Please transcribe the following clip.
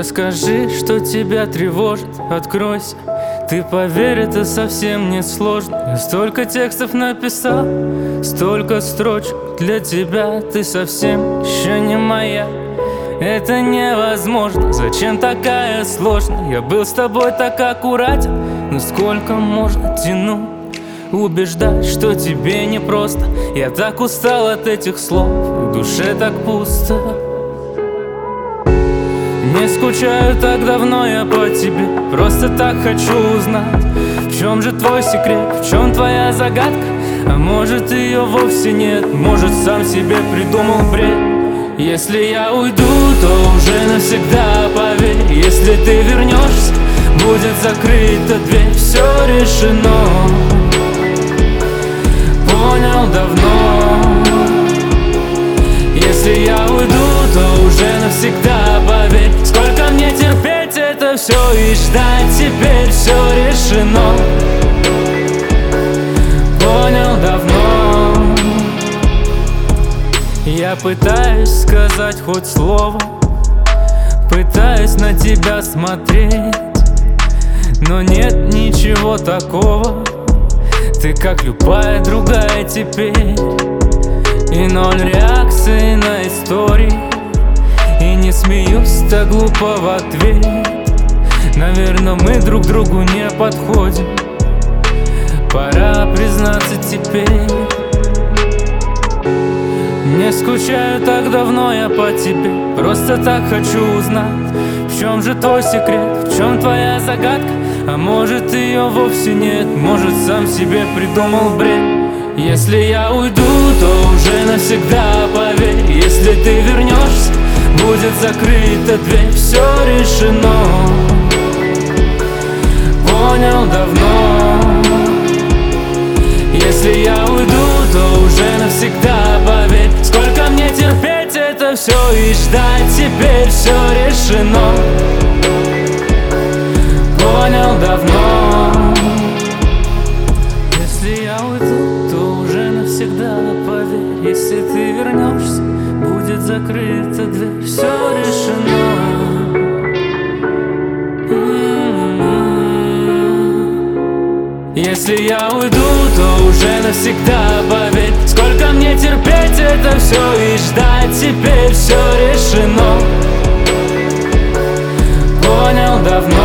Расскажи, что тебя тревожит, откройся. Ты поверь, это совсем не сложно. Я столько текстов написал, столько строчек для тебя. Ты совсем еще не моя. Это невозможно, зачем такая сложная? Я был с тобой так аккуратен, но сколько можно тянуть? Убеждать, что тебе непросто. Я так устал от этих слов, в душе так пусто. Не скучаю так давно я по тебе, просто так хочу узнать, в чем же твой секрет, в чем твоя загадка? А может ее вовсе нет, может сам себе придумал бред. Если я уйду, то уже навсегда, поверь. Если ты вернешься, будет закрыта дверь. Все решено, понял давно. Если я уйду, то уже навсегда, поверь. Сколько мне терпеть это все и ждать, теперь все решено, понял давно. Я пытаюсь сказать хоть слово, пытаюсь на тебя смотреть, но нет ничего такого. Ты как любая другая теперь. И ноль реакции на истории, и не смеюсь так глупо в ответ. Наверное, мы друг другу не подходим, пора признаться теперь. Не скучаю так давно я по тебе, просто так хочу узнать, в чем же твой секрет, в чем твоя загадка? А может ее вовсе нет, может сам себе придумал бред. Если я уйду, то уже навсегда, поверь. Если ты вернешься, будет закрыта дверь. Все решено, понял давно. Если я уйду, то уже навсегда, поверь. Сколько мне терпеть это все и ждать, теперь все решено, понял давно. Если я уйду, то уже навсегда, поверь. Если ты вернешься, будет закрыта дверь. Все решено. Если я уйду, то уже навсегда, поверь. Сколько мне терпеть это все и ждать, теперь все решено, понял давно.